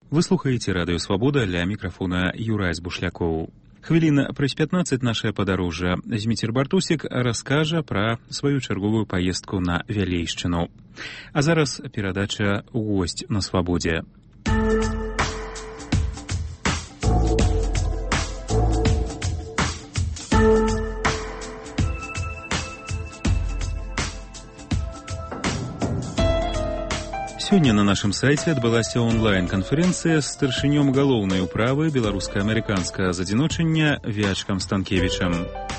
Вы слухаеце радыё Свабода, ля мікрафона Юрай Збушлякоў. Хвілін праз 15 нашае падарожжа. Зміцер Бартусік раскажа пра сваю чарговую паездку на Вялейшчыну. А зараз перадача «Госць на Свабодзе». Сёння на нашым сайце адбылася онлайн-канферэнцыя з старшынём галоўнай управы беларуска-амерыканскага задзіночання Вячкам Станкевічам.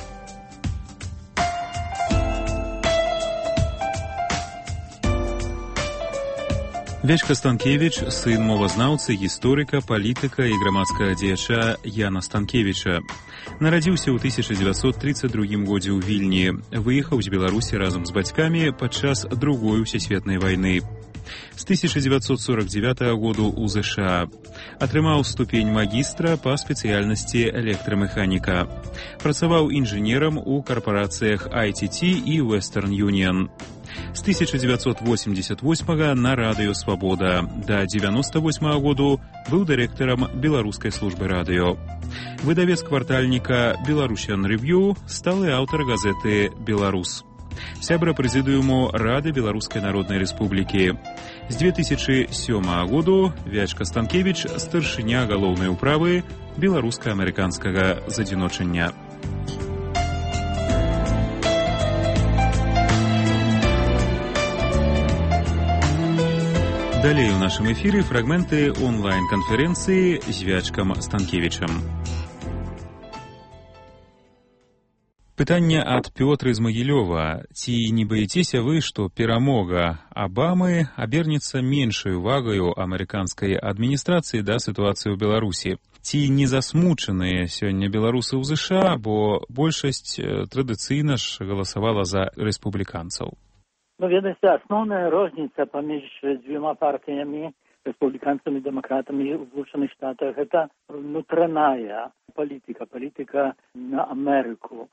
Вячка Станкевіч – сын мовазнаўцы, гісторыка, палітыка і грамадскага дзеяча Яна Станкевіча. Нарадзіўся ў 1932 годзе ў Вільні, выехаў з Беларусі разам з бацькамі падчас Другой усесветнай вайны. З 1949 году ў ЗША. Атрымаў ступень магістра па спецыяльнасці электрамеханіка. Працаваў інжынерам у карпарацыях ITT і Western Union. З 1988 на радыё «Свабода». Да 1998 году быў дырэктарам беларускай службы радыё. Выдавец квартальніка «Беларусіан Рэв'ю», сталы аўтар газеты «Беларус». Сябра прэзідыуму Рады Беларускай Народнай Рэспублікі. З 2007 году Вячка Станкевіч – старшыня галоўнай управы беларуска-амерыканскага задзіночання. Далей у нашым эфіры фрагменты онлайн-канферэнцыі з Вячкам Станкевічам. Пытанне ад Пётры з Магілёва. Ці не баіцеся вы, што перамога Абамы абернецца меншай увагаю амерыканскай адміністрацыі да сітуацыі ў Беларусі? Ці не засмучаныя сёння беларусы ў ЗША, бо большасць традыцыйна ж галасавала за рэспубліканцаў? Ведаеце, асноўная розніца паміж дзвюма партыямі, рэспубліканцамі і дэмакратамі ў Злучаных Штатах, гэта внутраная палітыка на Амерыку.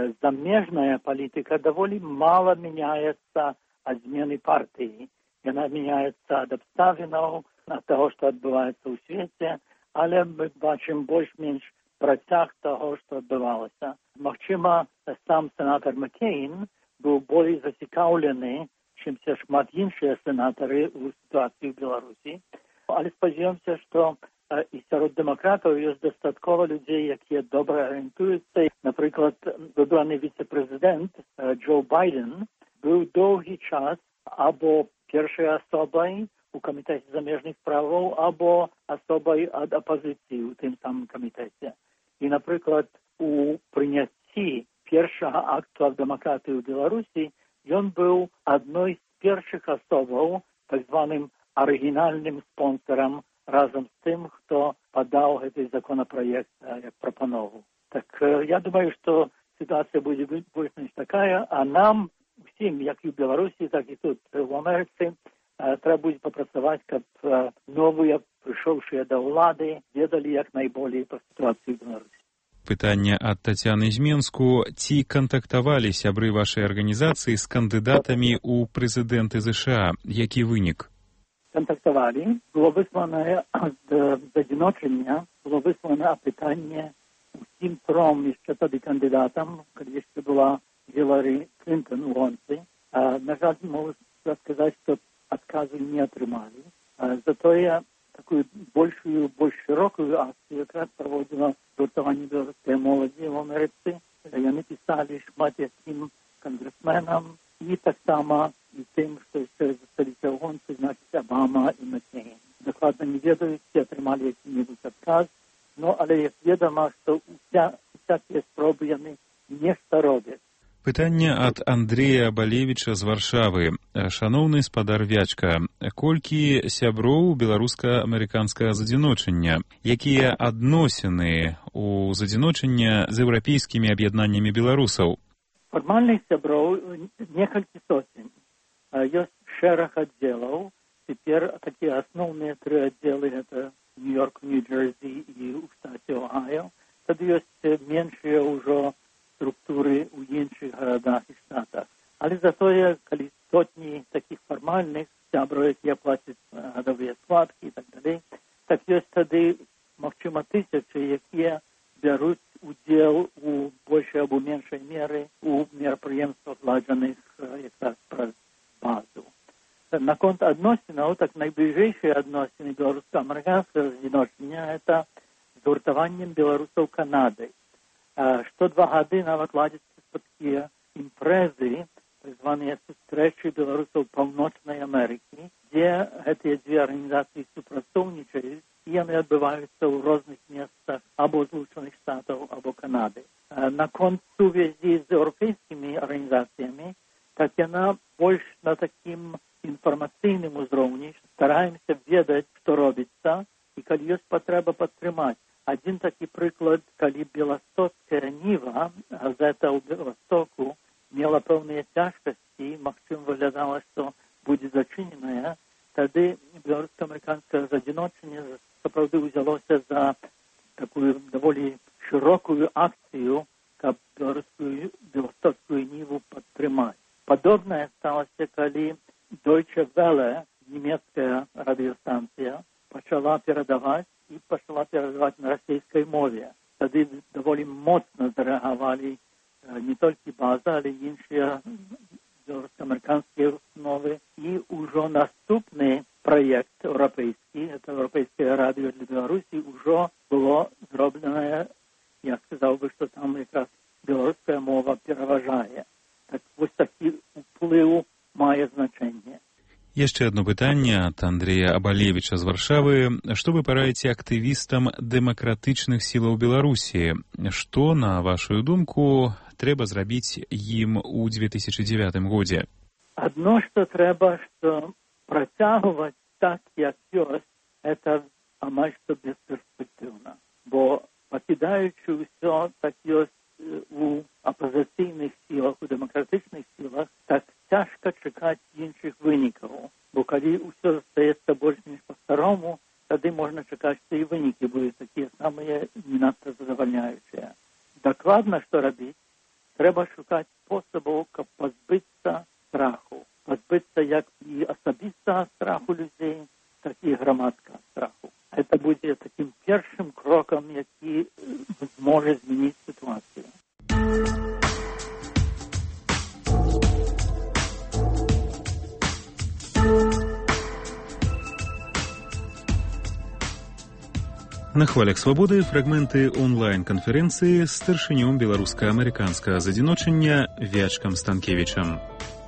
Замежная палітыка даволі мала мяняецца ад змены партыі. Яна мяняецца ад абставінаў, ад таго, што адбываецца ў свеце, але мы бачым больш-менш працяг таго, што адбывалася. Магчыма, сам сенатар Маккейн быў болей зацікаўлены, чымся шмат іншыя сенатары ў сітуацыі ў Беларусі. Але спадзяёмся, што і сярод дэмакратаў ёсць дастаткова людзей, якія добра арыентуюцца. Напрыклад, выбраны віцэ-прэзідэнт Джо Байден быў доўгі час або першай асобай у камітэце замежных справаў, або асобай ад апазіцыі ў тым самым камітэце. І, напрыклад, у прыняцці першага акту аб дэмакратыі ў Беларусі ён быў адной з першых асобаў, так званым арыгінальным спонсорам, разам з тым, хто падаў гэты законапраект як прапанову. Так я думаю, што сітуацыя будзе больш-менш такая, а нам усім, як і ў Беларусі, так і тут у Амерыцы, трэба будзе папрацаваць, каб новыя, прыйшоўшыя да ўлады, ведалі як найболей пра сітуацыю ў Беларусі. Пытанне ад Тацяны з Менску. Ці кантактавалі сябры вашай арганізацыі з кандыдатамі ў прэзідэнты ЗША? Які вынік? Контактовали, было выслано з задзіночання, было выслано апытанне усім тром яшчэ тады кандыдатам, калі яшчэ была Гілары Клінтон у гонцы. На жаль, могу сказаць, што адказу не атрымалі. Затое такую больш шырокую акцыю якраз праводзіла гуртаванне беларускай моладзі ў Амерыцы. Яны пісалі шмат якім кангрэсменам і таксама і тым, што яшчэ засталіся ў гонцы, значыць, Абама і Маккейн. Дакладна не ведаюць, ці атрымалі які-небудзь адказ, але як ведама, што усякія спробы яны нешта робяць. Пытанне ад Андрэя Балевіча з Варшавы. Шаноўны спадар Вячка, колькі сяброў беларуска-амерыканскага задзіночання? Якія адносіны ў задзіночання з еўрапейскімі аб'яднаннямі беларусаў? Фармальных сяброў некалькі сотень. Ёсць шэраг аддзелаў. Цяпер такія асноўныя 3 аддзелы, гэта Нью-Йорк, Нью-Джерсі і ў штаце Огайо. Тады ёсць меншыя ўжо структуры ў іншых гарадах і штатах. Але затое, калі сотні такіх фармальных сяброў, якія плацяць гадавыя складкі і так далей, так тады, магчыма, тысячы, якія бяруць удзел у большай або меншай меры у мерапрыемствах, ладжаных якраз праз базу. Наконт адносінаў, так найбліжэйшыя адносіны беларуска-амерыканскага з'ядночання — это згуртаваннем беларусаў Канады. Што 2 гады нават ладзяцца такія імпрэзы, так званыя сустрэчы беларусаў Паўночнай Амерыкі, дзе гэтыя 2 арганізацыі супрацоўнічаюць, і яны адбываюцца ў розных месцах або Злучаных Штатаў, або Канады. Наконт сувязі з еўрапейскімі арганізацыямі, так яна больш на такім інфармацыйным узроўні, стараемся ведаць, што робіцца, і калі ёсць патрэба падтрымаць. Адзін такі прыклад, калі Беластоцкая Ніва, газета ў Беластоку, мела пэўныя цяжкасці, магчыма, выглядала, што будзе зачыненая, тады беларуска-амерыканскае з'ядночанне сапраўды ўзялося за такую даволі шырокую акцыю, каб Беластоцкую Ніву падтрымаць. Падобнае сталася, калі Deutsche Welle, нямецкая радыёстанцыя, пачала перадаваць на расійскай мове. Тады даволі моцна зарэагавалі не толькі база, але і іншыя беларуска-амерыканскія установы. І ўжо наступны праект еўрапейскі, это еўрапейскае радыё для Беларусі, ўжо было зробленае, я сказаў бы, што там якраз беларуская мова пераважае. Так вось такі ўплыў мае значэнне. Яшчэ одно пытанне ад Андрея Абалевіча з Варшавы. Што вы параіце актывістам дэмакратычных сілаў Беларусі? Што, на вашу думку, трэба зрабіць ім у 2009 годзе? Адно, што трэба, што працягваць так, як ёсць, это амаль што бесперспектыўна. Бо пакідаючы ўсё, так ёсць у апазіцыйных сілах, у дэмакратычных сілах, так цяжка чакаць іншых вынікаў. Бо калі ўсё застаецца больш-менш па-старому, тады можна чакаць, што і вынікі будуць такія самыя не надта задавальняючыя. Дакладна, што рабіць, трэба шукаць спосабаў, каб пазбыцца страху. Пазбыцца як і асабістага страху людзей, так і грамадскага страху. Гэта будзе такім першым крокам, які зможа змяніць сітуацыю. На хвалях свабоды фрагменты онлайн-канферэнцыі з старшынём беларуска-амерыканскага з'ядночання Вячкам Станкевічам.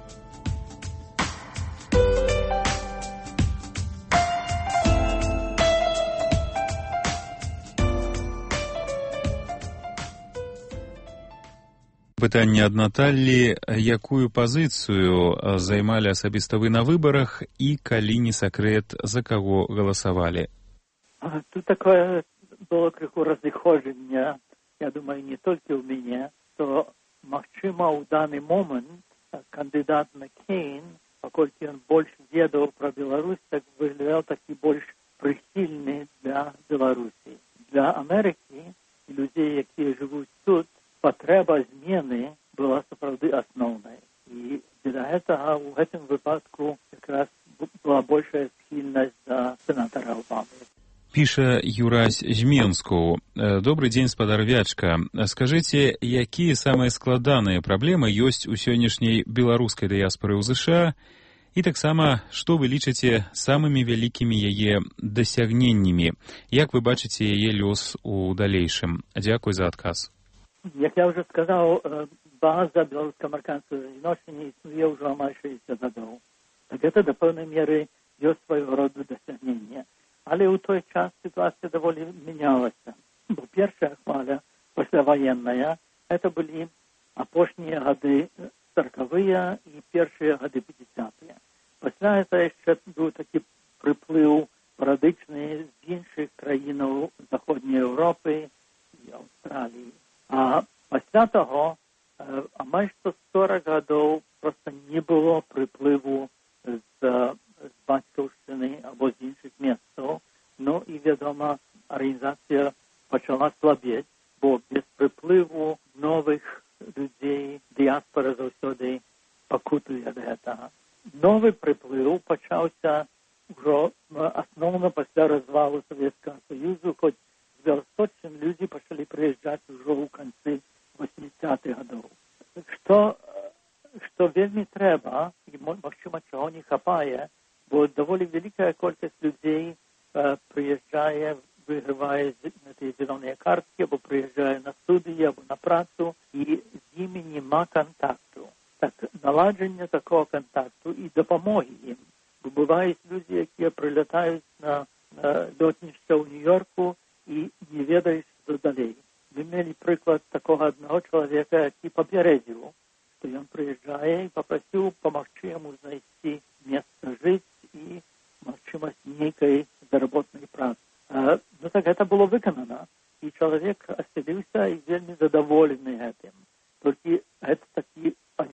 Пытанне ад Наталлі. Якую пазіцыю займалі асабіста вы на выбарах і, калі не сакрэт, за каго галасавалі? Тут такое было крыху разыходжанне, я думаю, не толькі ў мяне, што, магчыма, ў даны момант кандыдат Маккейн, паколькі ён больш ведаў пра Беларусь, так выглядаў такі больш прыхільны для Беларусі. Для Амерыкі і людзей, якія жывуць тут, патрэба змены была сапраўды асноўнай. І для гэтага ў гэтым выпадку якраз была большая схільнасць да сенатара Обамы. Піша Юрась з Менску. Добрый дзень, спадар Вячка. Скажыце, якія самыя складаныя праблемы ёсць у сённяшняй беларускай дыяспоры ў ЗША, і таксама, што вы лічыце самымі вялікімі яе дасягненнямі? Як вы бачыце яе лёс у далейшым? Дзякуй за адказ. Як я ўжо сказаў, база беларуска-амерыканскага з'ядночання існуе ўжо амаль 60 гадоў. Так гэта да пэўнай меры ёсць свайго роду дасягненне. Але ў той час сітуацыя даволі мянялася. Бо першая хваля, пасляваенная, это былі апошнія гады 40-выя і першыя гады 50-е. Пасля гэта яшчэ быў такі прыплыў спарадычны з іншых краінаў Заходняй Еўропы і Аўстраліі. А пасля таго амаль што 40 гадоў проста не было прыплыву з бацькаўшчыны або з іншых месцаў. Ну і, вядома, арганізацыя пачала слабець, бо без прыплыву новых людзей дыяспора заўсёды пакутуе ад гэтага. Новы прыплыў пачаўся ўжо асноўна пасля развалу Савецкага Саюзу, хоць з Бяластоцчын людзі пачалі прыязджаць ужо ў канцы 80-х гадоў. Што вельмі трэба, і, магчыма, чаго не хапае, бо даволі вялікая колькасць людзей прыязджае, выйгравае на тыя зелёныя карткі, або прыязджае на студыі, або на працу, і з імі няма кантакту. Так, наладжанне такого кантакту і дапамогі ім. Бо бываюць людзі, якія прылятаюць на лётнішча ў Нью-Йорку і не ведаюць, што далей. Мы мелі прыклад такога аднаго чалавека, які папярэдзіў, што ён прыязджае і папрасіў памагчы яму знайсці месца жыць і магчымасць нейкай заработнай працы. Ну так гэта было выканана, і чалавек асяліўся і вельмі задаволены гэтым. Толькі